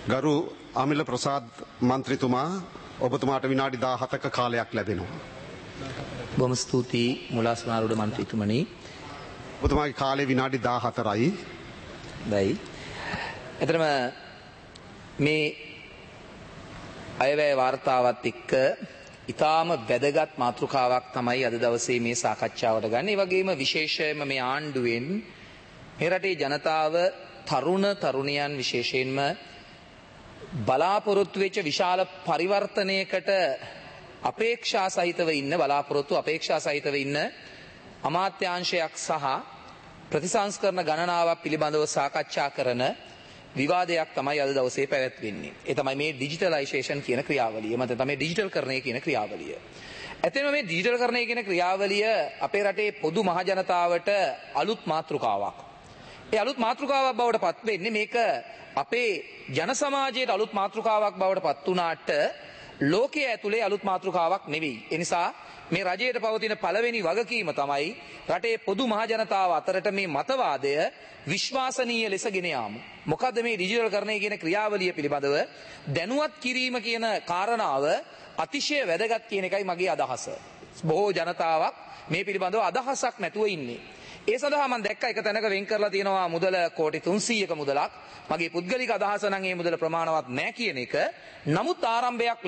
ගරු අමිල ප්‍රසාද් මන්ත්‍රීතුමා ඔබතුමාට විනාඩි 17ක කාලයක් ලැබෙනවා. බොහොම ස්තුතියි මුලාස්නාරුඩ මන්ත්‍රීතුමනි. ඔබතුමාගේ කාලය විනාඩි 14යි. දැයි. එතරම් මේ අයවැය වාර්තාවත් එක්ක ඊටාම වැදගත් මාතෘකාවක් තමයි අද දවසේ මේ සාකච්ඡාවට ගන්න. ඒ වගේම විශේෂයෙන්ම මේ ආණ්ඩුවෙන් මේ රටේ ජනතාව තරුණ තරුණියන් විශේෂයෙන්ම බලාපොරොත්තු වෙච්ච විශාල පරිවර්තනයකට අපේක්ෂා සහිතව ඉන්න අමාත්‍යාංශයක් සහ ප්‍රතිසංස්කරණ ගණනාවක් පිළිබඳව සාකච්ඡා කරන විවාදයක් තමයි අද දවසේ පැවැත්වෙන්නේ. ඒ තමයි මේ ඩිජිටලයිසේෂන් කියන ක්‍රියාවලිය. මත තමයි ඩිජිටල් කරණය කියන ක්‍රියාවලිය. ඇත්තටම මේ ඩිජිටල් කරණය කියන ක්‍රියාවලිය අපේ රටේ පොදු මහ ජනතාවට අලුත් මාතෘකාවක්. ඒ අලුත් මාතෘකාවක් බවට පත් වෙන්නේ මේක අපේ ජන සමාජයට අලුත් මාතෘකාවක් බවට පත් වුණාට ලෝකයේ ඇතුලේ අලුත් මාතෘකාවක් නෙවෙයි. ඒ නිසා මේ රජයට පවතින පළවෙනි වගකීම තමයි රටේ පොදු මහ ජනතාව අතරට මේ මතවාදය විශ්වාසනීය ලෙස ගෙන යාම. මොකද මේ ඩිජිටල් කරණය කියන ක්‍රියාවලිය පිළිබඳව දැනුවත් කිරීම කියන කාරණාව අතිශය වැදගත් කියන එකයි මගේ අදහස. බොහෝ ජනතාවක් මේ පිළිබඳව අදහසක් නැතුව ඉන්නේ. ඒ සඳහා මම දැක්ක එක තැනක වෙන් කරලා තියෙනවා මුදල කෝටි 300ක මුදලක්. මගේ පුද්ගලික අදහස නම් මේ මුදල ප්‍රමාණවත් නැහැ කියන එක. නමුත් ආරම්භයක්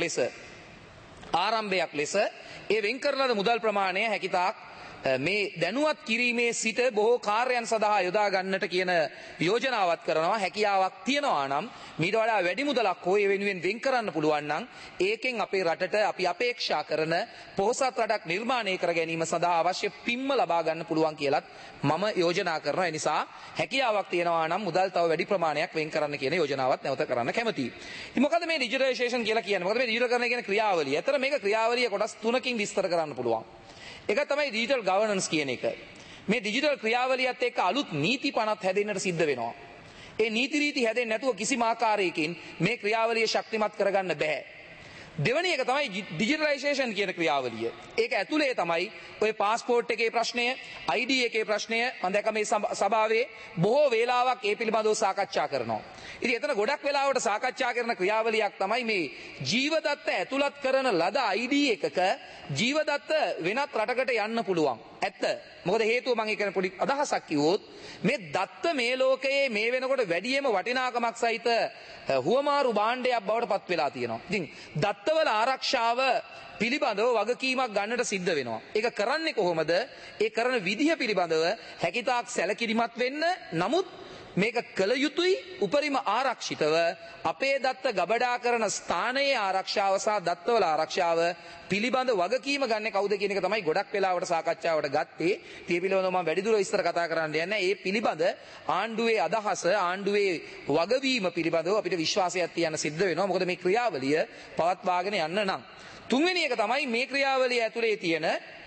ලෙස ඒ වෙන් කරන මුදල් ප්‍රමාණය හැකිතාක් මේ දැනුවත් කිරීමේ සිට බොහෝ කාර්යයන් සඳහා යොදා ගන්නට කියන යෝජනාවක් කරනවා. හැකියාවක් තියනවා නම් මීට වඩා වැඩි මුදලක් හෝ ඒ වෙනුවෙන් වෙන් කරන්න පුළුවන් නම් ඒකෙන් අපේ රටට අපි අපේක්ෂා කරන පොහොසත් රටක් නිර්මාණය කර ගැනීම සඳහා අවශ්‍ය පින්ම ලබා ගන්න පුළුවන් කියලත් මම යෝජනා කරනවා. ඒ නිසා හැකියාවක් තියනවා නම් මුදල් තව වැඩි ප්‍රමාණයක් වෙන් කරන්න කියන යෝජනාවත් නැවත කරන්න කැමතියි. ඉතින් මොකද මේ ඩිජිටලයිසේෂන් කියලා කියන්නේ? මොකද මේ ඩිජිටල් කරන කියන ක්‍රියාවලිය. අතර මේක ක්‍රියාවලිය කොටස් තුනකින් විස්තර කරන්න පුළුවන්. එක තමයි ඩිජිටල් ගවර්නන්ස් කියන එක. මේ ඩිජිටල් ක්‍රියාවලියත් එක්ක අලුත් නීති පනත් හැදෙන්නට සිද්ධ වෙනවා. ඒ නීති රීති හැදෙන්නේ නැතුව කිසිම ආකාරයකින් මේ ක්‍රියාවලිය ශක්තිමත් කරගන්න බෑ. දෙවැනි එක තමයි ඩිජිටලයිසේෂන් කියන ක්‍රියාවලිය. ඒක ඇතුලේ තමයි ඔය පාස්පෝර්ට් එකේ ප්‍රශ්නය, ID එකේ ප්‍රශ්නය මම දැක්ක මේ සභාවේ බොහෝ වේලාවක් ඒ පිළිබඳව සාකච්ඡා කරනවා. ඉතින් එතන ගොඩක් වෙලාවට සාකච්ඡා කරන ක්‍රියාවලියක් තමයි මේ ජීවදත්ත ඇතුළත් කරන ලද ID එකක ජීවදත්ත වෙනත් රටකට යන්න පුළුවන්. ඇත්ත. මොකද හේතුව මම ඒක පොඩි අදහසක් කිව්වොත් මේ දත්ත මේ ලෝකයේ මේ වෙනකොට වැඩියෙන්ම වටිනාකමක් සහිත හුවමාරු භාණ්ඩයක් බවට පත් වෙලා තියෙනවා. ඉතින් දත්තවල ආරක්ෂාව පිළිබඳව වගකීමක් ගන්නට සිද්ධ වෙනවා. ඒක කරන්නේ කොහොමද? ඒ කරන විදිහ පිළිබඳව හැකිතාක් සැලකිලිමත් වෙන්න. නමුත් මේක කළ යුතුයි උපරිම ආරක්ෂිතව අපේ දත්ත ගබඩා කරන ස්ථානයේ ආරක්ෂාව සහ දත්තවල ආරක්ෂාව පිළිබඳ වගකීම ගන්න කවුද කියන එක තමයි ගොඩක් වෙලාවට සාකච්ඡාවට ගත්තේ. ඒ පිළිබඳව මම වැඩිදුර විස්තර කතා කරන්න යන්නේ නැහැ. ඒ පිළිබඳ ආණ්ඩුවේ අදහස ආණ්ඩුවේ වගවීම පිළිබඳව අපිට විශ්වාසයක් තියන්න සිද්ධ වෙනවා. මොකද මේ ක්‍රියාවලිය පවත්වාගෙන යන්න නම්. තුන්වෙනි එක තමයි මේ ක්‍රියාවලිය ඇතුලේ තියෙන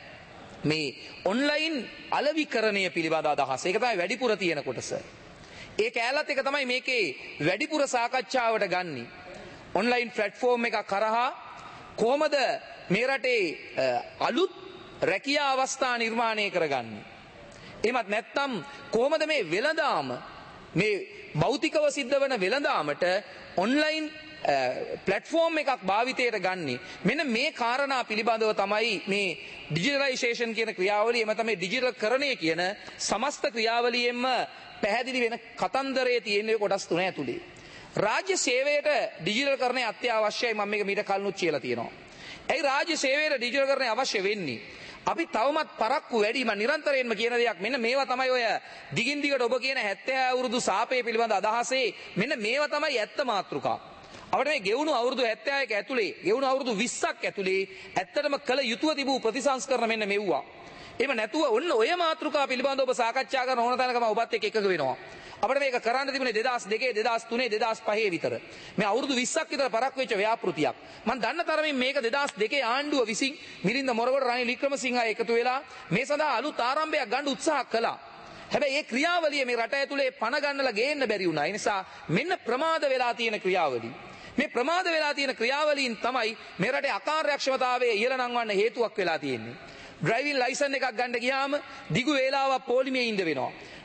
මේ ඔන්ලයින් අලෙවිකරණය පිළිබඳ අදහස. ඒක තමයි වැඩිපුර තියෙන කොටස. ඒ කැලලත් එක තමයි මේකේ වැඩිපුර සාකච්ඡාවට ගන්නේ. ඔන්ලයින් ප්ලැට්ෆෝම් එකක් කරහා කොහොමද මේ රටේ අලුත් රැකියා අවස්ථා නිර්මාණය කරගන්නේ? එහෙමත් නැත්නම් කොහොමද මේ වෙළඳාම මේ භෞතිකව සිද්ධ වෙන වෙළඳාමට ඔන්ලයින් ප්ලැට්ෆෝම් එකක් භාවිතයට ගන්නේ? මෙන්න මේ කාරණා පිළිබඳව තමයි මේ ඩිජිටලයිසේෂන් කියන ක්‍රියාවලිය එම තමයි ඩිජිටල් කරණය කියන සමස්ත ක්‍රියාවලියෙන්ම පැහැදිලි වෙන කතන්දරයේ තියෙන කොටස් තුන ඇතුලේ. රාජ්‍ය සේවයට ඩිජිටල් කරණය අත්‍යවශ්‍යයි. මම මේක මීට කලිනුත් කියලා තියෙනවා. ඒ රාජ්‍ය සේවයට ඩිජිටල් කරණය අවශ්‍ය වෙන්නේ අපි තවමත් පරක්කු වැඩි. මම නිරන්තරයෙන්ම කියන දෙයක් මෙන්න මේවා තමයි ඔය දිගින් දිගට ඔබ කියන 70 අවුරුදු සාපේ පිළිබඳ අදහසේ මෙන්න මේවා තමයි ඇත්ත මාතෘකා. අපිට මේ ගෙවුණු අවුරුදු 71ක ඇතුලේ ගෙවුණු අවුරුදු 20ක් ඇතුලේ ඇත්තටම කළ යුතුව තිබූ ප්‍රතිසංස්කරණ මෙන්න මෙව්වා. එහෙම නැතුව ඔන්න ඔය මාතෘකා පිළිබඳව ඔබ සාකච්ඡා කරන ඕන තැනක මම ඔබත් එක්ක එකග වෙනවා. අපිට මේක කරන්න තිබුණේ 2002 2003 2005 විතර. මේ අවුරුදු 20ක් විතර පරක් වෙච්ච ව්‍යාපෘතියක්. මම දන්න තරමින් මේක 2002 ආණ්ඩුව විසින් මිලින්ද මොරගොඩ රනිල් වික්‍රමසිංහ එකතු වෙලා මේ සඳහා අලුත් ආරම්භයක් ගන්න උත්සාහ කළා. හැබැයි මේ ක්‍රියාවලිය මේ රට ඇතුලේ පණ ගන්නලා ගේන්න බැරි වුණා. ඒ නිසා මෙන්න ප්‍රමාද වෙලා තියෙන ක්‍රියාවලිය. මේ ප්‍රමාද වෙලා තියෙන ක්‍රියාවලින් තමයි මේ රටේ අකාර්යක්ෂමතාවයේ ඉහළ නංවන්න හේතුවක් වෙලා තියෙන්නේ. ඩ්‍රයිවිං ලයිසන් එකක් ගන්න ගියාම දිගු වේලාවක් පොලිමේ ඉඳ වෙනවා.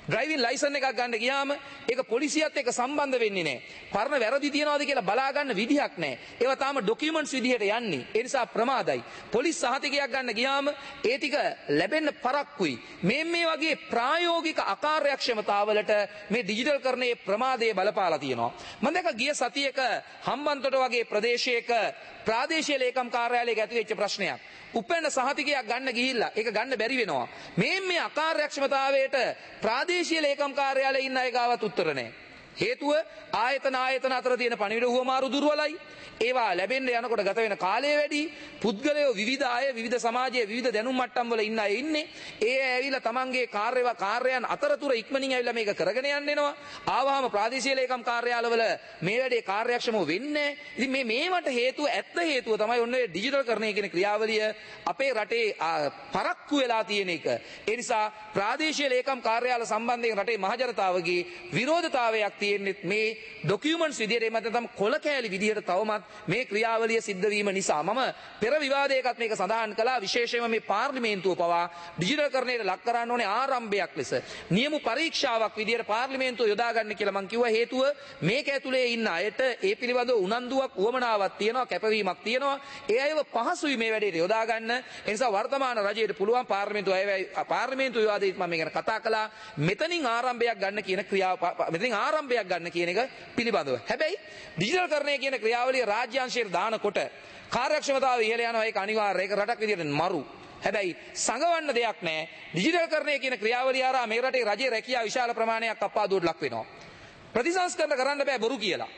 ඩ්‍රයිවිං ලයිසන් එකක් ගන්න ගියාම ඒක පොලිසියත් එක්ක සම්බන්ධ වෙන්නේ නැහැ. පරණ වැරදි තියනවාද කියලා බලා ගන්න විදිහක් නැහැ. ඒවා තාම ඩොකියුමන්ට්ස් විදිහට යන්නේ. ඒ නිසා ප්‍රමාදයි. පොලිස් සහතිකයක් ගන්න ගියාම ඒ ටික ලැබෙන්න පරක්කුයි. මේ වගේ ප්‍රායෝගික අකාර්යක්ෂමතාවලට මේ ඩිජිටල් කරණයේ ප්‍රමාදයේ බලපාලා තියෙනවා. මම දැක්ක ගිය සතියේක හම්බන්තොට වගේ ප්‍රදේශයක ප්‍රාදේශීය ලේකම් කාර්යාලයක ඇති වෙච්ච ප්‍රශ්නයක්. උපැන්න සහතිකයක් ගන්න ගිහිල්ලා ඒක ගන්න බැරි වෙනවා. මේ අකාර්යක්ෂමතාවයට ප්‍රාදේශීය ලේකම් කාර්යාලයේ ඉන්න අය ගාවත් උත්තර නැහැ. හේතුව ආයතන අතර තියෙන පණිවිඩ හුවමාරු දුර්වලයි. ඒවා ලැබෙන්න යනකොට ගත වෙන කාලය වැඩි. පුද්ගලයෝ විවිධ අය විවිධ සමාජයේ විවිධ දැනුම් මට්ටම් වල ඉන්න අය ඉන්නේ. ඒ ඇවිල්ලා තමන්ගේ කාර්යයන් අතරතුර ඉක්මනින් ඇවිල්ලා මේක කරගෙන යන්න එනවා. ආවහම ප්‍රාදේශීය ලේකම් කාර්යාලවල මේ වැඩේ කාර්යක්ෂමව වෙන්නේ නැහැ. ඉතින් මේවට හේතුව තමයි ඔන්න ඩිජිටල් කරණය කියන ක්‍රියාවලිය අපේ රටේ පරක්කු වෙලා තියෙන එක. ඒ නිසා ප්‍රාදේශීය ලේකම් කාර්යාල සම්බන්ධයෙන් රටේ මහජනතාවගේ විරෝධතාවයක් තියෙන්නේ මේ ඩොකියුමන්ට්ස් විදියට එමත් නැත්නම් කොළ කෑලි විදියට තවමත් මේ ක්‍රියාවලිය සිද්ධ වීම නිසා මම පෙර විවාදයකත් මේක සඳහන් කළා. විශේෂයෙන්ම මේ පාර්ලිමේන්තුව පවා ඩිජිටල් කරණයට ලක් කරන්න ඕනේ ආරම්භයක් ලෙස නියම පරීක්ෂාවක් විදියට පාර්ලිමේන්තුව යොදා ගන්න කියලා මම කිව්වා. හේතුව මේක ඇතුලේ ඉන්න අයට ඒ පිළිබඳව උනන්දුවක් උවමනාවක් තියෙනවා, කැපවීමක් තියෙනවා. ඒ අයව පහසුයි මේ වැඩේට යොදා ගන්න. ඒ නිසා වර්තමාන රජයට පුළුවන් පාර්ලිමේන්තුව විවාදයේත් මම මේක කතා කළා. මෙතනින් ආරම්භයක් ගන්න කියන එක පිළිබඳව. හැබැයි ඩිජිටල් කරණය කියන ක්‍රියාවලිය රාජ්‍යාංශයට දානකොට කාර්යක්ෂමතාවය ඉහළ යනවා. ඒක අනිවාර්යයි. ඒක රටක් විදියට මරු. හැබැයි සංගවන්න දෙයක් නැහැ. ඩිජිටල් කරණය කියන ක්‍රියාවලිය හරහා මේ රටේ රජයේ රැකියාව විශාල ප්‍රමාණයක් අප්පාදුවට ලක් වෙනවා. ප්‍රතිසංස්කරණ කරන්න බෑ බොරු කියලා.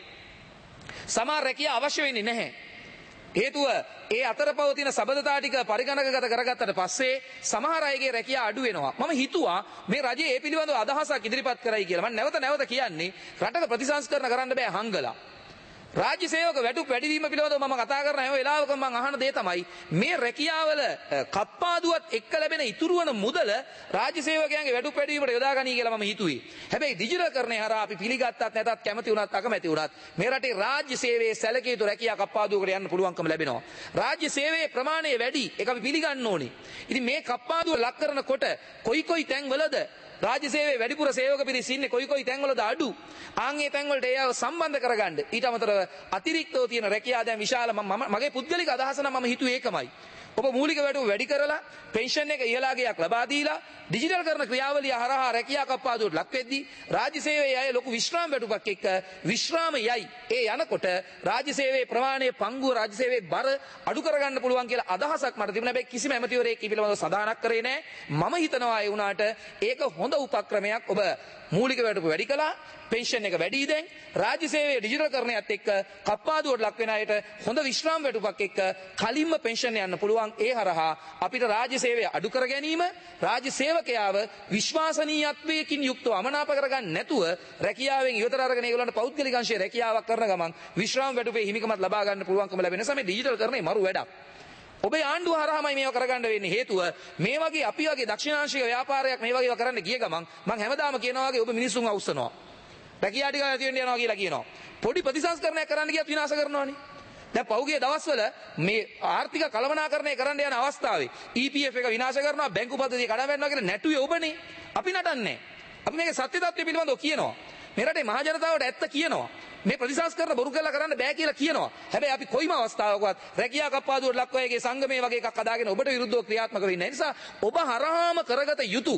සමහර රැකියාව අවශ්‍ය වෙන්නේ නැහැ. හේතුව ඒ අතර පවතින සබඳතා ටික පරිගණකගත කරගත්තට පස්සේ සමහර අයගේ රැකියාව අඩු වෙනවා. මම හිතුවා මේ රජය ඒ පිළිබඳව අදහසක් ඉදිරිපත් කරයි කියලා. මම නැවත කියන්නේ රටක ප්‍රතිසංස්කරණ කරන්න බෑ හංගලා. රාජ්‍ය සේවක වැඩිවීම පිළිබඳව මම කතා කරන හැම වෙලාවකම මම අහන දේ තමයි මේ රැකියාවල කප්පාදුවත් එක්ක ලැබෙන ඉතුරු වන මුදල රාජ්‍ය සේවකයන්ගේ වැඩිවීමට යොදා ගනී කියලා මම හිතුවේ. හැබැයි ඩිජිටල් කරණය හරහා අපි පිළිගත්තත් නැතත් කැමති වුණත් අකමැති වුණත් මේ රටේ රාජ්‍ය සේවයේ සැලකිය යුතු රැකියා කප්පාදුවකට යන්න පුළුවන්කම ලැබෙනවා. රාජ්‍ය සේවයේ ප්‍රමාණය වැඩි. ඒක අපි පිළිගන්න ඕනේ. ඉතින් මේ කප්පාදුව ලක් කරනකොට කොයි තැන්වලද රාජ්‍ය සේවයේ වැඩිපුර සේවක පිරිස ඉන්නේ කොයි තැන්වලද අඩු. ආන්ගේ තැන්වලට ඒව සම්බන්ධ කරගන්න. ඊට අමතරව අතිරික්තව තියෙන රැකියාව දැන් විශාල මගේ පුද්ගලික අදහස නම් මම හිතුවේ ඒකමයි. ඔබ මූලික වැටුප වැඩි කරලා පෙන්ෂන් එක ඉහළාගයක් ලබා දීලා ඩිජිටල් කරන ක්‍රියාවලිය හරහා රැකියා කප්පාදුවට ලක් වෙද්දී රාජ්‍ය සේවයේ අය ලොකු විශ්‍රාම වැටුපක් එක්ක විශ්‍රාම යයි. ඒ යනකොට රාජ්‍ය සේවයේ ප්‍රමාණය පංගුව රාජ්‍ය සේවයේ බර අඩු කරගන්න පුළුවන් කියලා අදහසක් මට තිබුණා. හැබැයි කිසිම ඇමතිවරයෙක් ඒ පිළිබඳව සඳහනක් කරේ නැහැ. මම හිතනවා ඒ වුණාට ඒක හොඳ උපක්‍රමයක්. ඔබ මූලික වැටුප වැඩි කළා, පෙන්ෂන් එක වැඩි දැන් රාජ්‍ය සේවයේ ඩිජිටල් කරණයත් එක්ක කප්පාදුවට ලක් වෙන අයට හොඳ විශ්‍රාම වැටුපක් එක්ක කලින්ම පෙන්ෂන් යන්න පුළුවන්. ඒ හරහා අපිට රාජ්‍ය සේවය අඩු කර ගැනීම, රාජ්‍ය සේවකයාව විශ්වාසනීයත්වයකින් යුක්තව අමනාප කරගන්න නැතුව රැකියාවෙන් ඉවතර අරගෙන ඒගොල්ලන්ට පෞද්ගලික අංශයේ රැකියාවක් කරන ගමන් විශ්‍රාම වැටුපේ හිමිකමත් ලබා ගන්න පුළුවන්කම ලැබෙන නිසා මේ ඩිජිටල් කරණේ මරු වැඩක්. ඔබේ ආණ්ඩුව හරහාමයි මේව කරගන්න වෙන්නේ. හේතුව මේ වගේ අපි වගේ දක්ෂිණාංශික ව්‍යාපාරයක් මේ වගේ කරන්න ගිය ගමන් මම හැමදාම කියනවා වගේ ඔබ මිනිස්සුන් අවුස්සනවා. රැකියා ටික නැති වෙන්න යනවා කියලා කියනවා. පොඩි ප්‍රතිසංස්කරණයක් කරන්න ගියත් විනාශ කරනවානේ. දැන් පහුගිය දවස්වල මේ ආර්ථික කළමනාකරණය කරන්න යන අවස්ථාවේ EPF එක විනාශ කරනවා, බැංකු පද්ධතිය කඩා වැටෙනවා කියලා නැටුවේ ඔබනේ. අපි නටන්නේ. අපි මේකේ සත්‍ය තත්ත්වය පිළිබඳව කියනවා. මේ රටේ මහ ජනතාවට ඇත්ත කියනවා. මේ ප්‍රතිසංස්කරණ බොරු කරලා කරන්න බෑ කියලා කියනවා. හැබැයි අපි කොයිම අවස්ථාවකවත් රැකියා කප්පාදුවට ලක් වේගේ සංගමයේ වගේ එකක් හදාගෙන ඔබට විරුද්ධව ක්‍රියාත්මක වෙන්නේ නැහැ. නිසා ඔබ හරහාම කරගත යුතු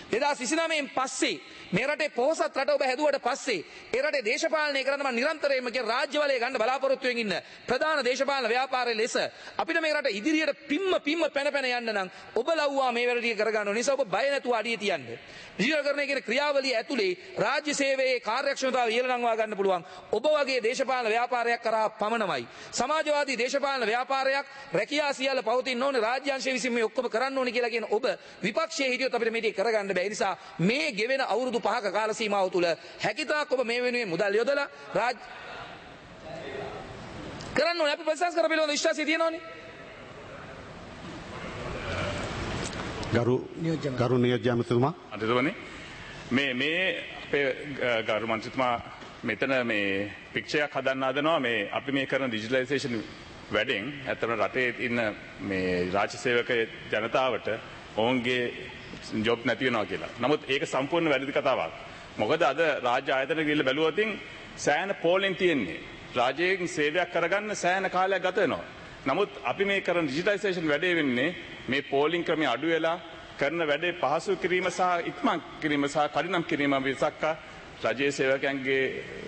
2029න් පස්සේ මේ රටේ පොහොසත් රට ඔබ හැදුවට පස්සේ ඒ රටේ දේශපාලනය කරන්න මම නිරන්තරයෙන්ම කියන රාජ්‍ය බලය ගන්න බලාපොරොත්තු වෙමින් ඉන්න ප්‍රධාන දේශපාලන ව්‍යාපාරයේ ලෙස අපිට මේ රට ඉදිරියට පිම්ම පැන යන්න නම් ඔබ ලව්වා මේ වැඩ ටික කරගන්න ඕන නිසා ඔබ බය නැතුව අඩිය තියන්න. ඩිජිටල් කරණය කියන ක්‍රියාවලිය ඇතුලේ රාජ්‍ය සේවයේ කාර්යක්ෂමතාව ඉහළ නංවා ගන්න පුළුවන්. ඔබ වගේ දේශපාලන ව්‍යාපාරයක් කරා පමණමයි. සමාජවාදී දේශපාලන ව්‍යාපාරයක් රැකියා සියල්ල පවතින්න ඕනේ රාජ්‍යාංශය විසින් මේ ඔක්කොම කරන්න ඕනේ කියලා කියන ඔබ විපක්ෂයේ හිටියොත් අපිට මේක කරගන්න බෑ. ඒ නිසා මේ ගෙවෙන අවුරුදු 5ක කාල සීමාව තුල හැකිතාක් ඔබ මේ වෙනුවෙන් මුදල් යොදලා කරන්න ඕනේ. අපි ප්‍රතිසංස්කරණ කර පිළිබඳ විශ්වාසය තියෙනවනේ. ගරු නියෝජ්‍ය ඇමතිතුමා අදතුමනි මේ අපේ ගරු මන්ත්‍රීතුමා මෙතන මේ පික්චරයක් හදන්න හදනවා මේ අපි මේ කරන ඩිජිටලයිසේෂන් වැඩෙන් ඇත්තම රටේ ඉන්න මේ රාජ්‍ය සේවක ජනතාවට ඔවුන්ගේ ජොබ් නැති වෙනවා කියලා. නමුත් ඒක සම්පූර්ණ වැරදි කතාවක්. මොකද අද රාජ්‍ය ආයතන ගිහිල්ලා බැලුවොත් සෑහෙන පෝලින් තියෙන්නේ. රාජ්‍යයෙන් සේවයක් කරගන්න සෑහෙන කාලයක් ගත වෙනවා. නමුත් අපි මේ කරන ඩිජිටයිසේෂන් වැඩේ වෙන්නේ මේ පෝලිං ක්‍රමය අඩු වෙලා කරන වැඩේ පහසු කිරීම සහ ඉක්මන් කිරීම සහ කඩිනම් කිරීම විසක්ක රජයේ සේවකයන්ගේ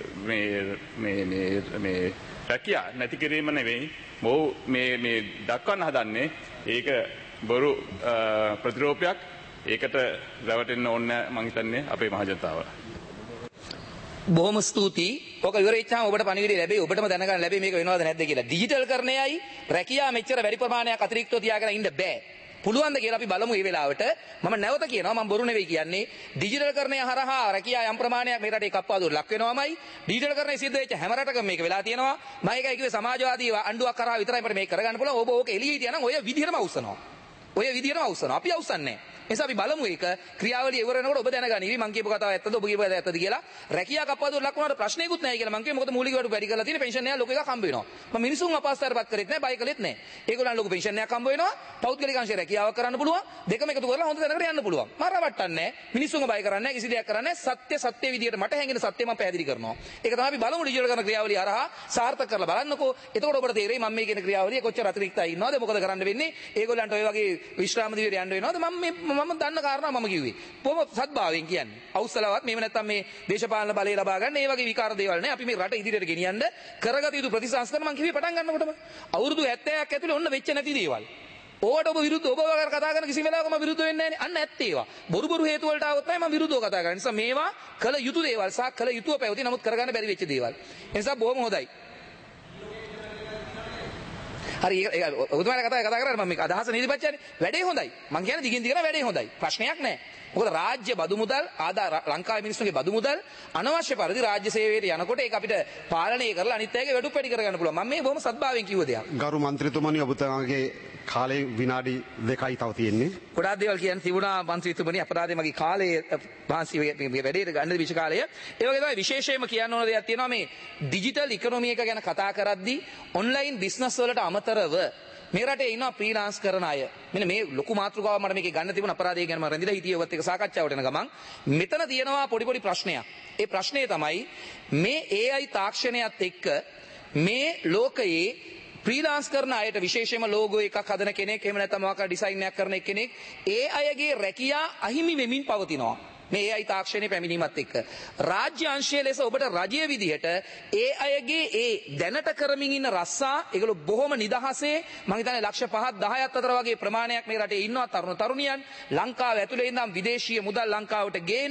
මේ රැකියා නැති කිරීම නෙවෙයි මොහු මේ දක්වන්න හදන්නේ ඒක බොරු ප්‍රතිරෝපයක් ඒකට රැවටෙන්න ඕනේ මං හිතන්නේ අපේ මහජනතාව. බොහොම ස්තුතියි. ඔක ඉවරෙච්චාම ඔබට පණිවිඩය ලැබෙයි. ඔබටම දැනගන්න ලැබෙයි මේක වෙනවද නැද්ද කියලා. ඩිජිටල් කරණයයි රැකියා මෙච්චර වැඩි ප්‍රමාණයක් අතිරික්තව තියාගෙන ඉන්න බෑ. පුළුවන් ද කියලා අපි බලමු මේ වෙලාවට. මම නැවත කියනවා මම බොරු නෙවෙයි කියන්නේ. ඩිජිටල් කරණය හරහා රැකියා යම් ප්‍රමාණයක් මේ රටේ කප්පාදුවට ලක් වෙනවමයි. ඩිජිටල් කරණය සිද්ධ වෙච්ච හැම රටකම මේක වෙලා තියෙනවා. මම ඒකයි කිව්වේ සමාජවාදී අණ්ඩුවක් කරා විතරයි අපිට මේක කරගන්න පුළුවන්. ඔබ ඕක එළියේ හිටියා නම් ඔය විදිහටම අවසනවා. ඔය විදිහටම අවසනවා. අපි අවසන්නේ නැහැ. එසා අපි බලමු ඒක ක්‍රියාවලිය ඉවර වෙනකොට ඔබ දැනගනිවි මං කියපු කතාව ඇත්තද ඔබ කියපු කතාව ඇත්තද කියලා. රැකියා කප්පාදුවට ලක් වුණාට ප්‍රශ්නයක්වත් නැහැ කියලා මං කිව්වේ. මොකද මූලික වඩු වැඩි කරලා තියෙන පෙන්ෂන් එකක් ලොකු එකක් හම්බ වෙනවා. මම මිනිසුන් අපහසුතාවයටපත් කරෙත් නැහැ, බය කළෙත් නැහැ. ඒගොල්ලන් ලොකු පෙන්ෂන් එකක් හම්බ වෙනවා. පෞද්ගලික අංශය රැකියාවක් කරන්න පුළුවන්. දෙකම එකතු කරලා හොඳ තැනකට යන්න පුළුවන්. මම රවට්ටන්නේ නැහැ. මිනිසුන්ව බය කරන්නේ නැහැ. කිසි දෙයක් කරන්නේ නැහැ. සත්‍ය විදියට මට හැඟෙන සත්‍ය මම පැහැදිලි කරනවා. ඒක තමයි අපි බලමු ඩිජිටල් කරන ක්‍රියාවලිය හරහා සාර්ථක කරලා බලන්නකෝ. එතකොට ඔබට තේරෙයි මම මේ කියන ක්‍රියාවලිය කොච්චර අතිරික්තයි ඉන්නවද, මොකද කරන්න වෙන්නේ. ඒගොල්ලන්ට ඔය වගේ විශ්‍රාම දිවියට යන්න වෙනවද. මම දන්න කාරණා මම කිව්වේ. බොහොම සත්භාවයෙන් කියන්නේ. අවුස්සලවත් මේව නැත්තම් මේ දේශපාලන බලය ලබා ගන්න ඒ වගේ විකාර දේවල් නෑ. අපි මේ රට ඉදිරියට ගෙනියන්න කරගත යුතු ප්‍රතිසංස්කරණ මම කිව්වේ පටන් ගන්නකොටම. අවුරුදු 70ක් ඇතුලේ ඔන්න වෙච්ච නැති දේවල්. ඕවට ඔබ විරුද්ධ ඔබ වගේ කතා කරන කිසි වෙලාවක මම විරුද්ධ වෙන්නේ නෑනේ. අන්න ඇත්ත ඒවා. බොරු හේතු වලට આવොත් තමයි මම විරුද්ධව කතා කරන්නේ. නිසා මේවා කළ යුතු දේවල් සහ කළ යුතුව පැවති නමුත් කරගන්න බැරි වෙච්ච දේවල්. ඒ නිසා බොහොම හොඳයි. හරි ඔබතුමාලා කතා කරා මම මේක අදහස නීතිපතියනේ වැඩේ හොඳයි මම කියන්නේ දිගින් දිගට වැඩේ හොඳයි ප්‍රශ්නයක් නැහැ මොකද රාජ්‍ය බදු මුදල් ලංකාවේ මිනිස්සුන්ගේ බදු මුදල් අනවශ්‍ය පරිදි රාජ්‍ය සේවයට යනකොට ඒක අපිට පාලනය කරලා අනිත් අයගේ වැඩු පැටි කරගන්න පුළුවන් මම මේ බොහොම සත්භාවයෙන් කිව්ව දෙයක් ගරු මන්ත්‍රීතුමනි ඔබතුමාගේ කාලේ විනාඩි 2යි තව තියෙන්නේ ගොඩාක් දේවල් කියන්න තිබුණා මන්ත්‍රීතුමනි අපරාධේ මගේ කාලේ භාෂි වැඩේට ගන්න විශේෂ කාලය ඒ වගේ තමයි විශේෂයෙන්ම කියන්න ඕන දෙයක් තියෙනවා මේ ඩිජිටල් ඉකොනොමි එක ගැන කතා කරද්දී ඔන්ලයින් බිස්නස් වලට අමතරව මේ රටේ ඉන්න ෆ්‍රීලාන්ස් කරන අය මෙන්න මේ ලොකු මාතෘකාවක් මට මේකේ ගන්න තිබුණ අපරාධය ගැන මම රැඳිලා හිටියේ ඔයත් එක්ක සාකච්ඡාවට එන ගමන් මෙතන තියෙනවා පොඩි ප්‍රශ්නයක් ඒ ප්‍රශ්නේ තමයි මේ AI තාක්ෂණයත් එක්ක මේ ලෝකයේ ෆ්‍රීලාන්ස් කරන අයට විශේෂයෙන්ම ලෝගෝ එකක් හදන කෙනෙක් එහෙම නැත්නම් මොකක් හරි ඩිසයින් එකක් කරන කෙනෙක් ඒ අයගේ රැකියා අහිමි වෙමින් පවතිනවා මේ AI තාක්ෂණයේ පැමිණීමත් එක්ක රාජ්‍ය අංශයේ ලෙස ඔබට රජයේ විදිහට ඒ අයගේ ඒ දැනට කරමින් ඉන්න රස්සා ඒගොල්ලෝ බොහොම නිදහසේ මම හිතන්නේ ලක්ෂ 5ක් 10ක් අතර වගේ ප්‍රමාණයක් මේ රටේ ඉන්නවා තරුණ තරුණියන් ලංකාව ඇතුලේ ඉඳන් විදේශීය මුදල් ලංකාවට ගේන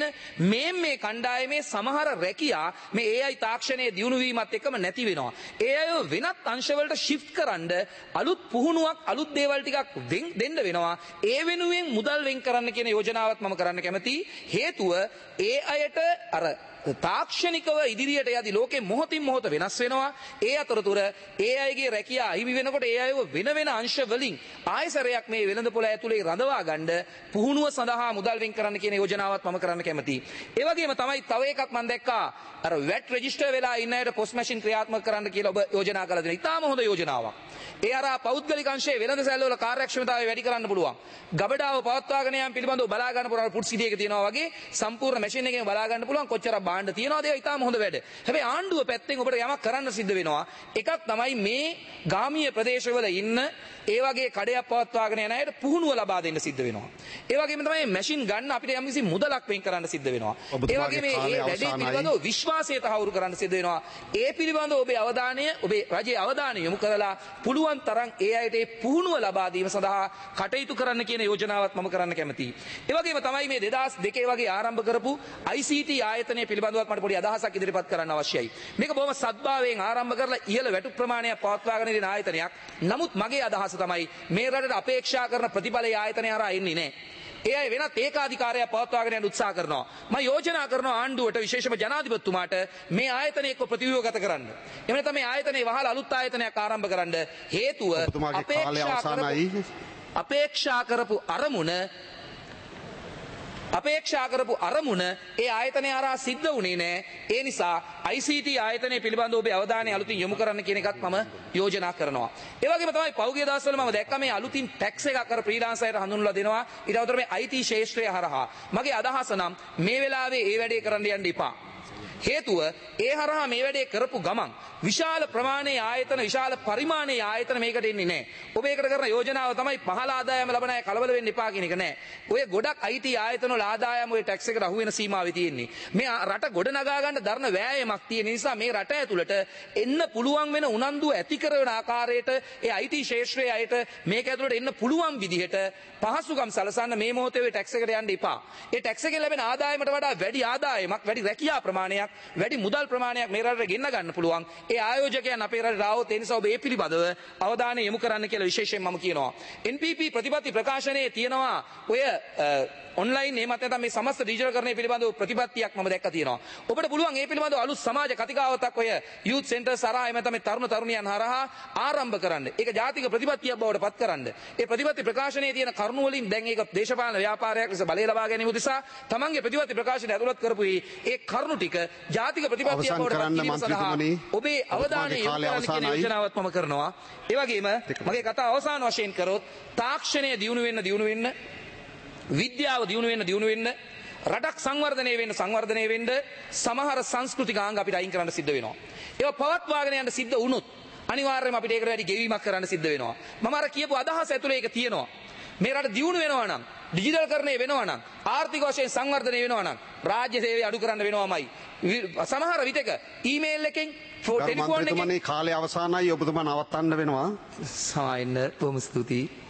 මේ කණ්ඩායමේ සමහර රැකියා මේ AI තාක්ෂණයේ දියුණු වීමත් එක්කම නැති වෙනවා ඒ අය වෙනත් අංශවලට shift කරන්න අලුත් පුහුණුවක් අලුත් දේවල් ටිකක් දෙන්න වෙනවා ඒ වෙනුවෙන් මුදල් වෙන් කරන්න කියන යෝජනාවක් මම කරන්න කැමතියි හේතුව ඒ අයට අර තාක්ෂණිකව ඉදිරියට යදි ලෝකෙ මොහොතින් මොහොත වෙනස් වෙනවා ඒ අතරතුර ඒ අයගේ රැකියා අහිමි වෙනකොට ඒ අයව වෙන අංශ වලින් ආයසරයක් මේ වෙළඳපොළ ඇතුලේ රඳවා ගන්න පුහුණුව සඳහා මුදල් වෙන් කරන්න කියන යෝජනාවත් මම කරන්න කැමතියි ඒ වගේම තමයි තව එකක් මම දැක්කා අර වැට් රෙජිස්ටර් වෙලා ඉන්න අයට පොස්ට් මැෂින් ක්‍රියාත්මක කරන්න කියලා ඔබ යෝජනා කරලා දෙන ඉතාම හොඳ යෝජනාවක් ඒ අර පෞද්ගලික අංශයේ වෙළඳ සැලවල කාර්යක්ෂමතාවය වැඩි කරන්න පුළුවන් ගබඩාව පවත්වාගෙන යාම පිළිබඳව බලා ගන්න පුළුවන් පුට් සිටි එක තියෙනවා වගේ සම්පූර්ණ මැෂින් එකෙන් බලා ගන්න පුළුවන් කොච්චර බාණ්ඩ තියෙනවද ඒක ඉතාම හොඳ වැඩ. හැබැයි ආණ්ඩුව පැත්තෙන් ඔබට යමක් කරන්න සිද්ධ වෙනවා. එකක් තමයි මේ ගාමීය ප්‍රදේශවල ඉන්න ඒ වගේ කඩයක් පවත්වාගෙන යන අයට පුහුණුව ලබා දෙන්න සිද්ධ වෙනවා. ඒ වගේම තමයි මැෂින් ගන්න අපිට යම්කිසි මුදලක් වෙන් කරන්න සිද්ධ වෙනවා. ඒ වගේම මේ වැඩේ පිළිබඳව විශ්වාසය තහවුරු කරන්න සිද්ධ වෙනවා. ඒ පිළිබඳව ඔබේ අවධානය ඔබේ රජයේ අවධානය යොමු කරලා පුළුවන් තරම් ඒ අයට ඒ පුහුණුව ලබා දීම සඳහා කටයුතු කරන්න කියන යෝජනාවත් මම කරන්න කැමතියි. ඒ වගේම තමයි මේ 2002 වගේ ආරම්භ කරපු ICT ආයතනය පිළිබඳවත් මට පොඩි අදහසක් ඉදිරිපත් කරන්න අවශ්‍යයි. මේක බොහොම සත්භාවයෙන් ආරම්භ කරලා ඉහළ වැටු ප්‍රමාණයක් පවත්වාගෙන යන ආයතනයක්. නමුත් මගේ අදහස තමයි මේ රටට අපේක්ෂා කරන ප්‍රතිඵලයේ ආයතනය හරහා එන්නේ නැහැ. ඒ අය වෙනත් ඒකාධිකාරයක් පවත්වාගෙන යන්න උත්සාහ කරනවා. මම යෝජනා කරනවා ආණ්ඩුවට විශේෂම ජනාධිපතිතුමාට මේ ආයතනය එක්ක ප්‍රතිව්‍යුහගත කරන්න. එහෙම නැත්නම් මේ ආයතනයේ වහලා අලුත් ආයතනයක් ආරම්භ කරන්න හේතුව අපේක්ෂා කරපු අරමුණ අපේක්ෂා කරපු අරමුණ ඒ ආයතනය හරහා සිද්ධ වුණේ නැහැ. ඒ නිසා ICT ආයතනය පිළිබඳව ඔබේ අවධානය අලුතින් යොමු කරන්න කියන එකත් මම යෝජනා කරනවා. ඒ වගේම තමයි පෞද්ගලික දවස්වල මම දැක්කා මේ අලුතින් ටැක්ස් එකක් අර ෆ්‍රීලාන්සර්ට හඳුන්වලා දෙනවා. ඊට අමතරව මේ IT ශාස්ත්‍රය හරහා. මගේ අදහස නම් මේ වෙලාවේ ඒ වැඩේ කරන්න යන්න එපා. හේතුව ඒ හරහා මේ වැඩේ කරපු ගමන් විශාල ප්‍රමාණයේ ආයතන විශාල පරිමාණයේ ආයතන මේකට එන්නේ නැහැ. ඔබ ඒකට කරන යෝජනාව තමයි පහළ ආදායම ලබන අය කලබල වෙන්න එපා කියන එක නෑ. ඔය ගොඩක් IT ආයතන වල ආදායම ඔය ටැක්ස් එකට අහු වෙන සීමාවේ තියෙන්නේ. මේ රට ගොඩ නගා ගන්න දරන වෑයමක් තියෙන නිසා මේ රට ඇතුළට එන්න පුළුවන් වෙන උනන්දුව ඇති කරන ආකාරයට ඒ IT ශාස්ත්‍රයේ අයට මේක ඇතුළට එන්න පුළුවන් විදිහට පහසුකම් සලසන්න මේ මොහොතේ ඔය ටැක්ස් එකට යන්න එපා. ඒ ටැක්ස් එකෙන් ලැබෙන ආදායමට වඩා වැඩි ආදායමක් වැඩි රැකියා ප්‍රමාණයක් වැඩි මුදල් ප්‍රමාණයක් මේ රටට ගෙන්න ගන්න පුළුවන්. ඒ ආයෝජකයන් අපේ රටට ආවොත් ඒ නිසා ඔබ මේ පිළිබඳව අවධානය යොමු කරන්න කියලා විශේෂයෙන් මම කියනවා. NPP ප්‍රතිපත්ති ප්‍රකාශනයේ තියෙනවා ඔය ඔන්ලයින් එහෙමත් නැත්නම් මේ සමස්ත ඩිජිටල්කරණය පිළිබඳව ප්‍රතිපත්තියක් මම දැක්කා තියෙනවා. ඔබට පුළුවන් මේ පිළිබඳව අලුත් සමාජ කතිකාවතක් ඔය යූත් සෙන්ටර්ස් හරහා එහෙම නැත්නම් මේ තරුණ තරුණියන් හරහා ආරම්භ කරන්න. ඒක ජාතික ප්‍රතිපත්තියක් බවට පත් කරන්න. ඒ ප්‍රතිපත්ති ප්‍රකාශනයේ තියෙන කරුණු වලින් දැන් ඒක දේශපාලන ව්‍යාපාරයක් ලෙස බලය ලබා ගැනීම උදෙසා තමන්ගේ ප්‍රතිපත්ති ප්‍රකාශනය ඇතුළත් කරපු ඒ කරුණු ටික ජාතික ප්‍රතිපත්තියක් බවට පත් කිරීම සඳහා ඔබේ අවධානය යොමු කරන්න කියන යෝජනාවත් මම කරනවා. ඒ වගේම මගේ කතාව අවසාන වශයෙන් කරොත් තාක්ෂණය දියුණු වෙන්න විද්‍යාව දියුණු වෙන්න රටක් සංවර්ධනය වෙන්න සමහර සංස්කෘතික ආංග අපිට අයින් කරන්න සිද්ධ වෙනවා. ඒවා පවත්වාගෙන යන්න සිද්ධ වුණොත් අනිවාර්යයෙන්ම අපිට ඒකට වැඩි ගෙවීමක් කරන්න සිද්ධ වෙනවා. මම අර කියපු අදහස ඇතුලේ ඒක තියෙනවා. මේ රට දියුණු වෙනවා නම් ඩිජිටල්කරණය වෙනවා නම් ආර්ථික වශයෙන් සංවර්ධනය වෙනවා නම් රාජ්‍ය සේවය අඩු කරන්න වෙනවමයි. සමහර විටක ඊමේල් එකෙන් ටෙලිෆෝන් එකෙන් කාලය අවසానයි ඔබතුමා නවත්තන්න වෙනවා. සායන්න බොහොම ස්තුතියි.